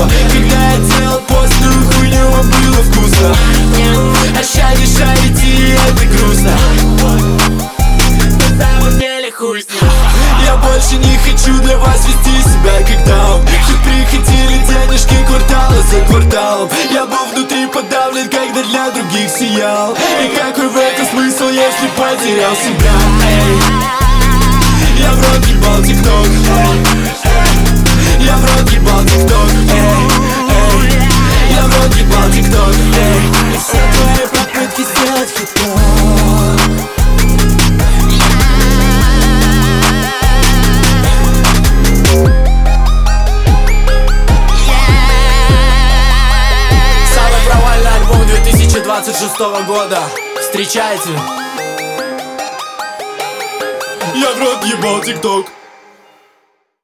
чувства. Когда я делал постную хуйню, было вкусно. А ща не шарите, это грустно. На самом деле хуй с ним. Я больше не хочу для вас вести себя как даун. Тут приходили денежки квартала за кварталом. Я был внутри подавлен, когда для других сиял. И какой в этом смысл, если потерял себя? Я в рот ебал тикток. Я в рот ебал тикток. Я в рот ебал тикток. И все твои попытки сделать хит-топ. Самый провальный альбом 2026 года. Встречайте. Я в рот ебал тикток.